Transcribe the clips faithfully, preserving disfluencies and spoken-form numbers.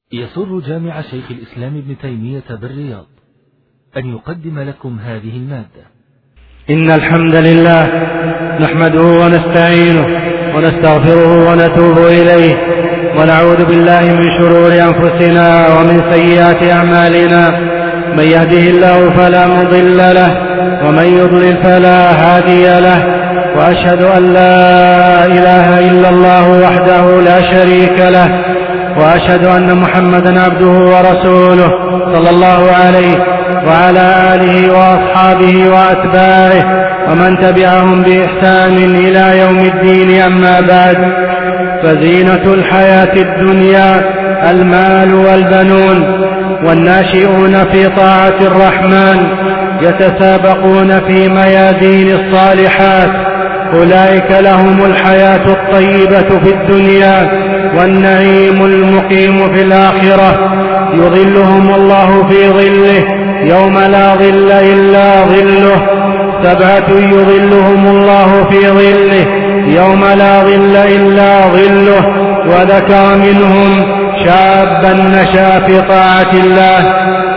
يسر جامع شيخ الإسلام ابن تيمية بالرياض أن يقدم لكم هذه المادة. إن الحمد لله نحمده ونستعينه ونستغفره ونتوب إليه ونعوذ بالله من شرور أنفسنا ومن سيئات أعمالنا. من يهده الله فلا مضل له ومن يضلل فلا هادي له، وأشهد أن لا إله إلا الله وحده لا شريك له، وأشهد أن محمدا عبده ورسوله صلى الله عليه وعلى آله وأصحابه وأتباعه ومن تبعهم بإحسان إلى يوم الدين. أما بعد، فزينة الحياة الدنيا المال والبنون، والناشئون في طاعة الرحمن يتسابقون في ميادين الصالحات، أولئك لهم الحياة الطيبة في الدنيا والنعيم المقيم في الآخرة، يظلهم الله في ظله يوم لا ظل إلا ظله. سبعة يظلهم الله في ظله يوم لا ظل إلا ظله، وذكر منهم شابا نشأ في طاعة الله.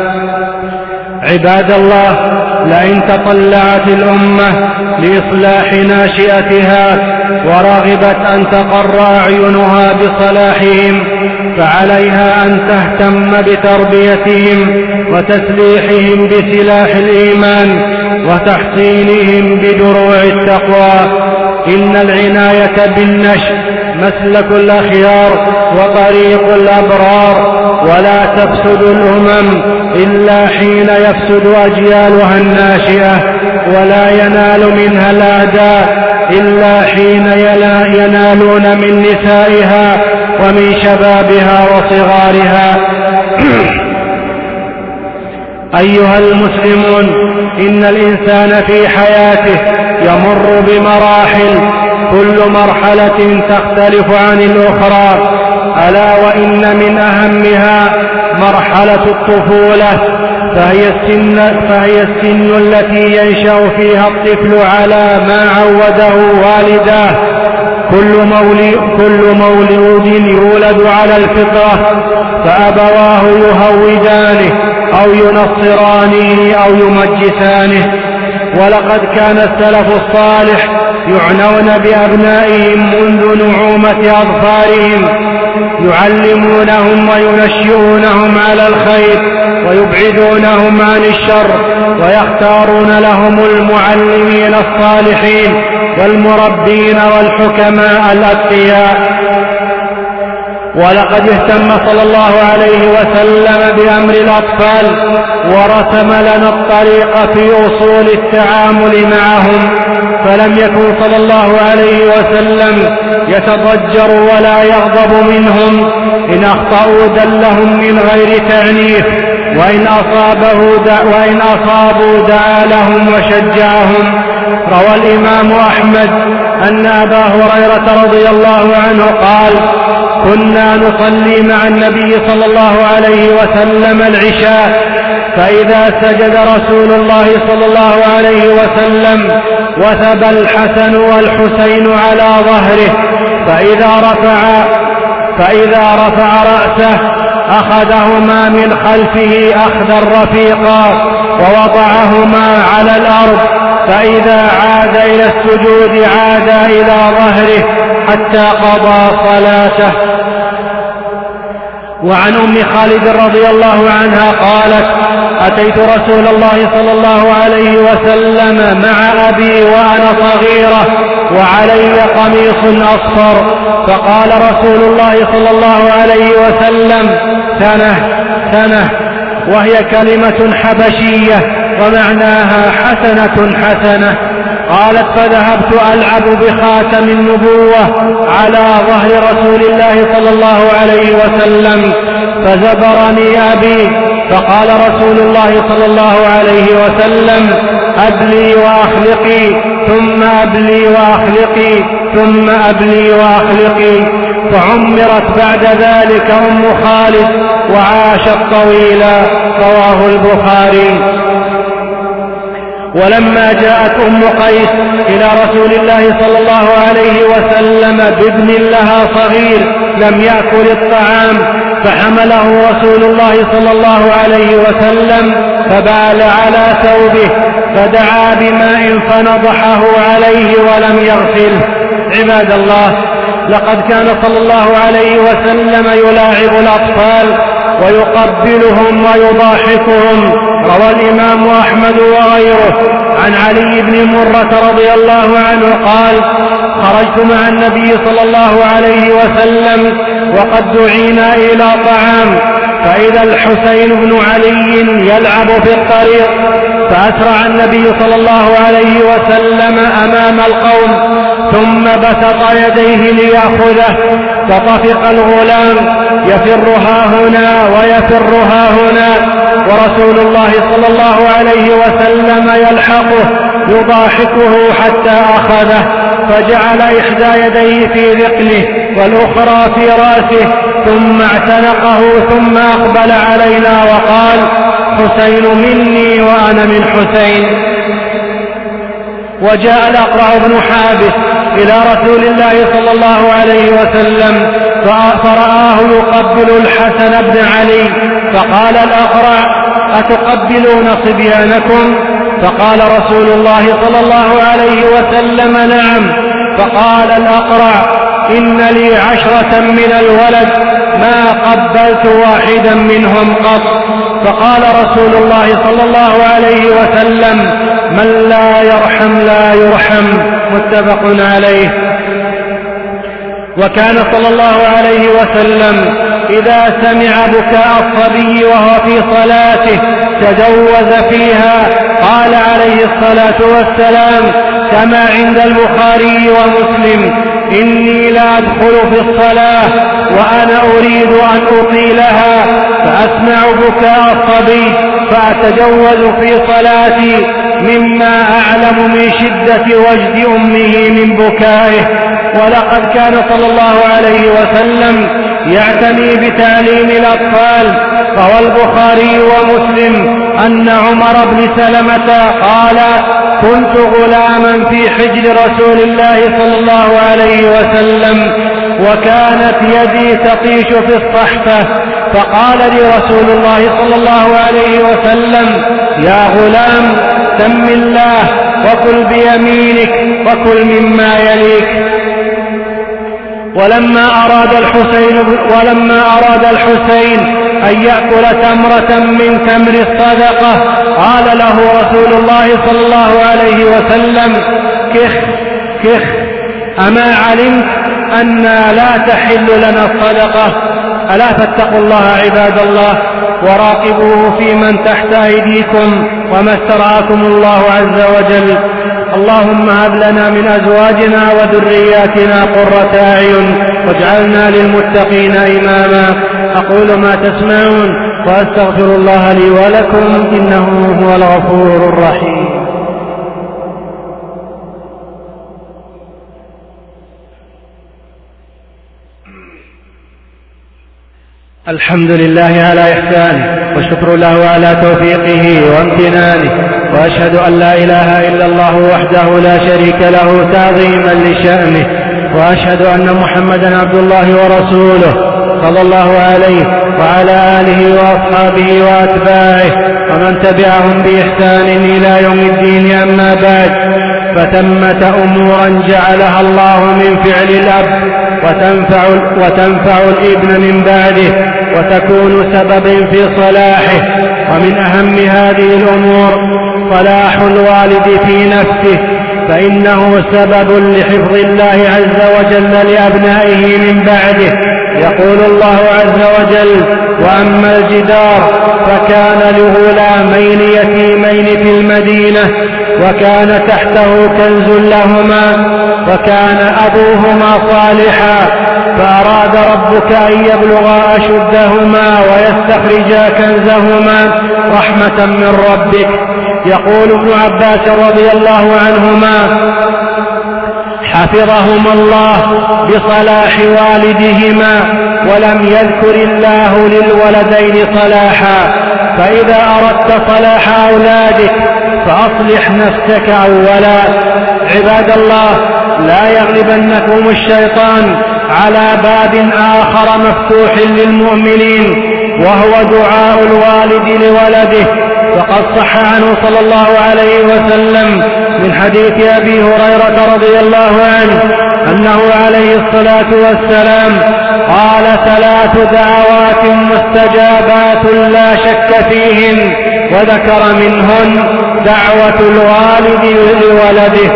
عباد الله، لئن تطلعت الأمة لإصلاح ناشئتها ورغبت أن تقر أعينها بصلاحهم، فعليها أن تهتم بتربيتهم وتسليحهم بسلاح الإيمان وتحصينهم بدروع التقوى. إن العناية بالنشء مسلك الأخيار وطريق الأبرار، ولا تفسد الأمم إلا حين يفسد أجيالها الناشئة، ولا ينال منها الأعداء إلا حين ينالون من نسائها ومن شبابها وصغارها. أيها المسلمون، إن الإنسان في حياته يمر بمراحل، كل مرحلة تختلف عن الأخرى، ألا وإن من أهمها مرحلة الطفولة، فهي السن, فهي السن التي ينشأ فيها الطفل على ما عوده والداه. كل مولود, كل مولود يولد على الفطرة، فأبواه يهودانه أو ينصرانه أو يمجسانه. ولقد كان السلف الصالح يعنون بأبنائهم منذ نعومة أظفارهم، يعلمونهم وينشئونهم على الخير ويبعدونهم عن الشر، ويختارون لهم المعلمين الصالحين والمربين والحكماء الأتقياء. ولقد اهتم صلى الله عليه وسلم بأمر الأطفال، ورسم لنا الطريق في أصول التعامل معهم، فلم يكن صلى الله عليه وسلم يتضجر ولا يغضب منهم، إن أخطأوا دلهم من غير تعنيف، وإن أصابه دع وإن أصابوا دعا لهم وشجعهم. روى الإمام أحمد أن أبا هريرة رضي الله عنه قال: كنا نصلي مع النبي صلى الله عليه وسلم العشاء، فإذا سجد رسول الله صلى الله عليه وسلم وثب الحسن والحسين على ظهره، فإذا رفع فإذا رفع رأسه أخذهما من خلفه أخذا رفيقا ووضعهما على الأرض، فإذا عاد إلى السجود عاد إلى ظهره حتى قضى صلاته. وعن أم خالد رضي الله عنها قالت: أتيت رسول الله صلى الله عليه وسلم مع أبي وأنا صغيرة وعلي قميص أصفر، فقال رسول الله صلى الله عليه وسلم: سنة سنة، وهي كلمة حبشية ومعناها حسنة حسنة. قالت: فذهبت ألعب بخاتم النبوة على ظهر رسول الله صلى الله عليه وسلم، فزبرني أبي، فقال رسول الله صلى الله عليه وسلم: أبلي وأخلقي، ثم أبلي وأخلقي، ثم أبلي وأخلقي. فعمرت بعد ذلك أم خالد وعاشت طويلا. رواه البخاري. ولما جاءت أم قيس إلى رسول الله صلى الله عليه وسلم بابن لها صغير لم يأكل الطعام، فحمله رسول الله صلى الله عليه وسلم فبال على ثوبه فدعا بماء فنضحه عليه ولم يغسله. عباد الله، لقد كان صلى الله عليه وسلم يلاعب الأطفال ويقبلهم ويضاحكهم. روى الإمام أحمد وغيره عن علي بن مرة رضي الله عنه قال: خرجت مع النبي صلى الله عليه وسلم وقد دعينا إلى طعام، فإذا الحسين بن علي يلعب في الطريق، فأسرع النبي صلى الله عليه وسلم أمام القوم ثم بسط يديه ليأخذه، فطفق الغلام يفر ها هنا ويفر ها هنا، ورسول الله صلى الله عليه وسلم يلحقه يضاحكه حتى أخذه، فجعل إحدى يديه في ذقنه والأخرى في رأسه ثم اعتنقه ثم أقبل علينا وقال: حسين مني وأنا من حسين. وجاء الأقرع بن حابس إلى رسول الله صلى الله عليه وسلم فرآه يقبل الحسن بن علي، فقال الأقرع: أتقبلون صبيانكم؟ فقال رسول الله صلى الله عليه وسلم: نعم. فقال الأقرع: إن لي عشرة من الولد ما قبلت واحدا منهم قط. فقال رسول الله صلى الله عليه وسلم: من لا يرحم لا يرحم. متفق عليه. وكان صلى الله عليه وسلم إذا سمع بكاء الصبي وهو في صلاته تجوز فيها. قال عليه الصلاة والسلام كما عند البخاري ومسلم: إني لا أدخل في الصلاة وأنا أريد أن أطيلها فأسمع بكاء الصبي فأتجوز في صلاتي مما أعلم من شدة وجد أمه من بكائه. ولقد كان صلى الله عليه وسلم يعتني بتعليم الأطفال. روى البخاري ومسلم أن عمر بن سلمة قال: كنت غلاما في حجر رسول الله صلى الله عليه وسلم وكانت يدي تطيش في الصحفة، فقال لي رسول الله صلى الله عليه وسلم: يا غلام سم الله وكل بيمينك وكل مما يليك. ولما أراد الحسين ولما أراد الحسين أن يأكل تمرة من تمر الصدقة قال له رسول الله صلى الله عليه وسلم: كخ كخ، أما علمت أننا لا تحل لنا الصدقة؟ ألا فاتقوا الله عباد الله وراقبوه في من تحت أيديكم وما استرعاكم الله عز وجل. اللهم هب لنا من أزواجنا وذرياتنا قرة أعين واجعلنا للمتقين إماما. أقول ما تسمعون وأستغفر الله لي ولكم إنه هو الغفور الرحيم. الحمد لله على إحسانه والشكر له على توفيقه وامتنانه، وأشهد أن لا إله إلا الله وحده لا شريك له تعظيما لشأنه، وأشهد أن محمدا عبد الله ورسوله صلى الله عليه وعلى آله وأصحابه وأتباعه ومن تبعهم بإحسان إلى يوم الدين. أما بعد، فتمة أمورا جعلها الله من فعل الأب وتنفع, وتنفع الابن من بعده وتكون سبب في صلاحه. ومن أهم هذه الأمور صلاح الوالد في نفسه، فإنه سبب لحفظ الله عز وجل لأبنائه من بعده. يقول الله عز وجل: وأما الجدار فكان لغلامين يتيمين في المدينة وكان تحته كنز لهما وكان أبوهما صالحا فأراد ربك أن يبلغا أشدهما ويستخرجا كنزهما رحمة من ربك. يقول ابن عباس رضي الله عنهما: حفظهما الله بصلاح والدهما، ولم يذكر الله للولدين صلاحا. فإذا أردت صلاح أولادك فأصلح نفسك أولا. عباد الله، لا يغلبنكم الشيطان على باب آخر مفتوح للمؤمنين، وهو دعاء الوالد لولده. وقد صح عنه صلى الله عليه وسلم من حديث أبي هريرة رضي الله عنه أنه عليه الصلاة والسلام قال: ثلاث دعوات مستجابات لا شك فيهن، وذكر منهن دعوة الوالد لولده.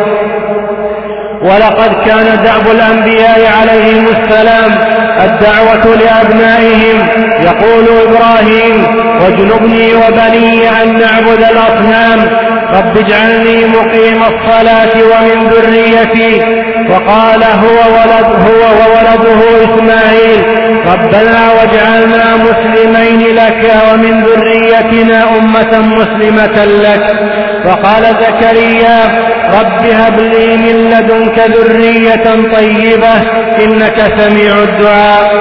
ولقد كان دأب الأنبياء عليهم السلام الدعوة لأبنائهم، يقول إبراهيم: واجنبني وبني أن نعبد الأصنام، رب اجعلني مقيم الصلاة ومن ذريتي. وقال هو ولد هو وولده إسماعيل: ربنا واجعلنا مسلمين لك ومن ذريتنا أمة مسلمة لك. وقال زكريا: رب هب لي من لدنك ذرية طيبة إنك سميع الدعاء.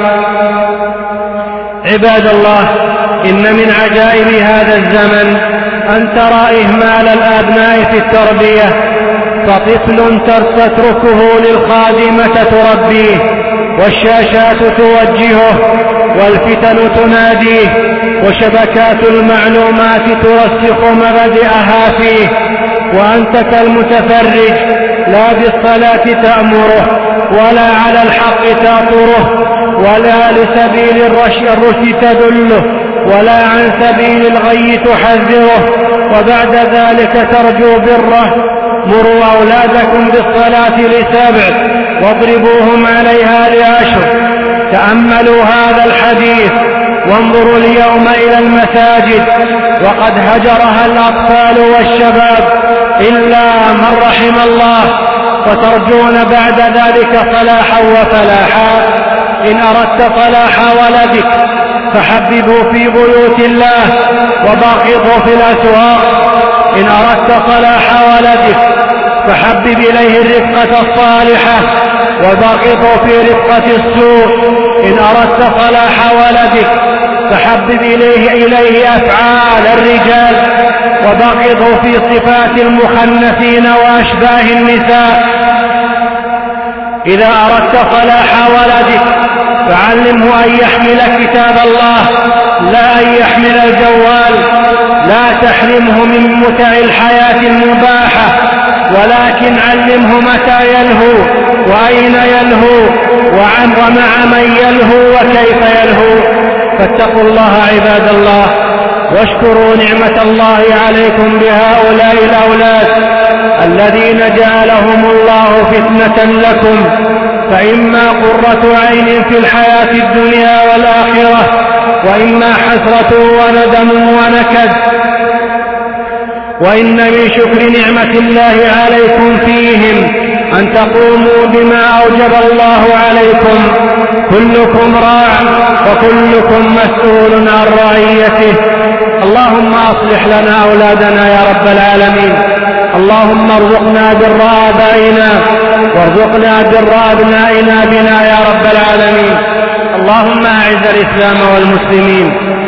عباد الله، إن من عجائب هذا الزمن أن ترى إهمال الأبناء في التربية، فطفل تتركه للخادمة تربيه، والشاشات توجهه، والفتن تناديه، وشبكات المعلومات ترسخ مبادئها فيه، وأنت كالمتفرج لا بالصلاة تأمره، ولا على الحق تأطره، ولا لسبيل الرشد تدله، ولا عن سبيل الغي تحذره، وبعد ذلك ترجو بره. مروا أولادكم بالصلاة لسبع واضربوهم عليها لعشر. تأملوا هذا الحديث وانظروا اليوم إلى المساجد، وقد هجرها الأطفال والشباب إلا من رحم الله، وترجون بعد ذلك صلاحا وفلاحا. إن أردت صلاح ولدك فحببوا في بيوت الله وباغضوا في الأسواق. إن أردت صلاح ولدك فحبب إليه الرفقة الصالحة وباغضوا في رفقة السوء. إن أردت صلاح ولدك فحبب إليه, إليه أفعال الرجال وباغضوا في صفات المخنثين وأشباه النساء. إذا أردت صلاح ولدك فعلمه أن يحمل كتاب الله لا أن يحمل الجوال. لا تحرمه من متع الحياة المباحة، ولكن علمه متى يلهو وأين يلهو ومع من يلهو وكيف يلهو. فاتقوا الله عباد الله، واشكروا نعمة الله عليكم بهؤلاء الأولاد الذين جعلهم الله فتنة لكم، فإما قرة عين في الحياة الدنيا والآخرة، وإما حسرة وندم ونكد. وإن من شكر نعمة الله عليكم فيهم أن تقوموا بما أوجب الله عليكم. كلكم راع وكلكم مسؤول عن رعيته. اللهم أصلح لنا أولادنا يا رب العالمين. اللهم ارزقنا بر آبائنا وارزقنا بر أبنائنا بنا يا رب العالمين. اللهم أعز الإسلام والمسلمين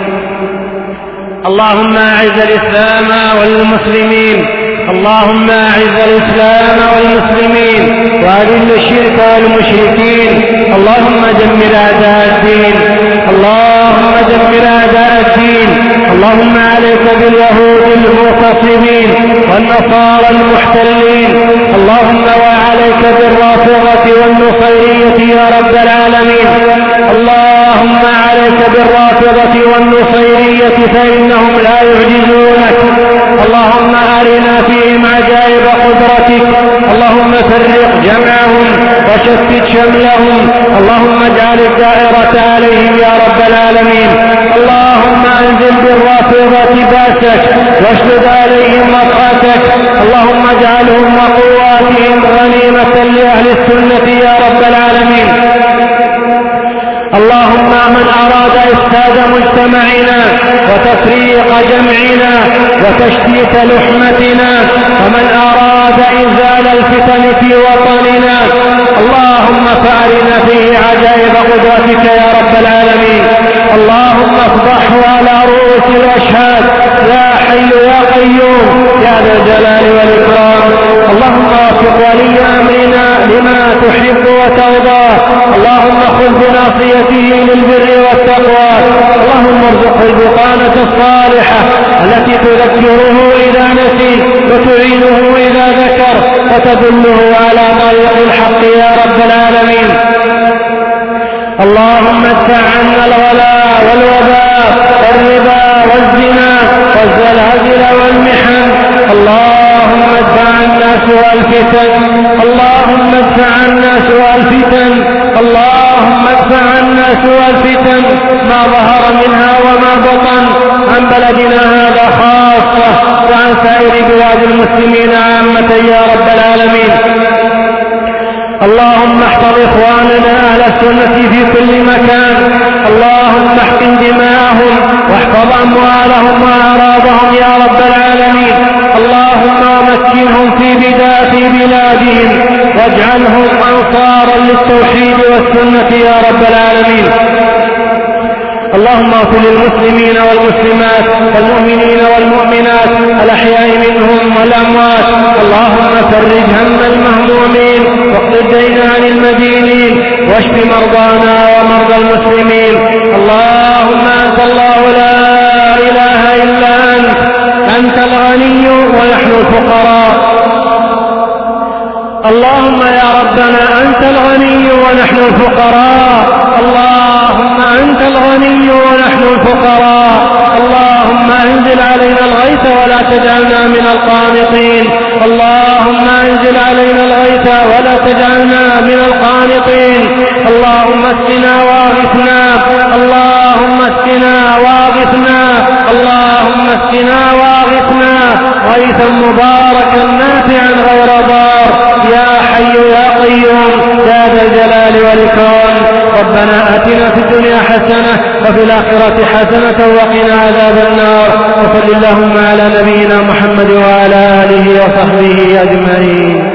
اللهم أعز الإسلام والمسلمين اللهم أعز الإسلام والمسلمين وأذل الشرك والمشركين. اللهم دمر أعداء الدين اللهم دمر أعداء الدين. اللهم عليك باليهود المغتصبين والنصارى المحتلين. اللهم وعليك بالرافضة والنصيرية يا رب العالمين. اللهم عليك بالرافضة والنصيرية فإنهم لا يعجزونك. اللهم أرنا فيهم عجائب قدرتك. اللهم فرق جمعهم وشتت شملهم. اللهم اجعل الدائرة عليهم يا رب العالمين. اللهم أنزل بالرافضة بأسك واشدد عليهم مطرتك. اللهم اجعلهم وقواتهم غنيمة لأهل السنة يا رب العالمين. اللهم من أراد إفساد مجتمعنا وتفريق جمعنا وتشتيت لحمتنا ومن أراد إنزال الفتن في وطننا اللهم فأرنا فيه عجائب قدرتك يا رب العالمين. اللهم افضحه على رؤوس الأشهاد يا حي يا قيوم يا ذا الجلال والإكرام. اللهم وفق ولي أمرنا لما تحب وترضاه. اللهم خذ بناصيته للبر والتقوى. اللهم ارزقه البطانة الصالحة التي تذكره إذا نسي وتعينه إذا ذكر وتدله على طريق الحق يا رب العالمين. اللهم ادفع عنا الغلاء والوباء والربا والزنا والزلازل والمحن. اللهم ادفع عنا سوء الفتن. اللهم ادفع عنا سوء الفتن. اللهم ادفع عنا سوء الفتن ما ظهر منها وما بطن، عن بلدنا هذا خاصة وعن سائر بلاد المسلمين عامة يا رب العالمين. اللهم احفظ إخواننا أهل السنة في كل مكان. اللهم احقن دماءهم واحفظ أموالهم وأعراضهم يا رب العالمين. اللهم مكنهم في بداية بلادهم واجعلهم أنصارا للتوحيد والسنة يا رب العالمين. اللهم اغفر للمسلمين والمسلمات والمؤمنين والمؤمنات الأحياء منهم والأموات. اللهم فرج هم المهمومين واقض الدين عن المدينين واشف مرضانا ومرضى المسلمين. اللهم أنت الله لا إله إلا أنت، أنت الغني ونحن الفقراء. اللهم يا ربنا أنت الغني ونحن الفقراء. اللهم أنت الغني ونحن الفقراء. اللهم انزل علينا الغيث ولا تجعلنا من القانطين. اللهم انزل علينا الغيث ولا تجعلنا من القانطين. اللهم اسقنا واغثنا. اللهم اسقنا واغثنا. اللهم اسقنا واغثنا غيثا مباركا نافعا غير ضار يا حي يا قيوم يا ذا الجلال والإكرام. ربنا آتنا في الدنيا حسنة وفي الآخرة حسنة وقنا عذاب النار. وصل اللهم على نبينا محمد وعلى آله وصحبه أجمعين.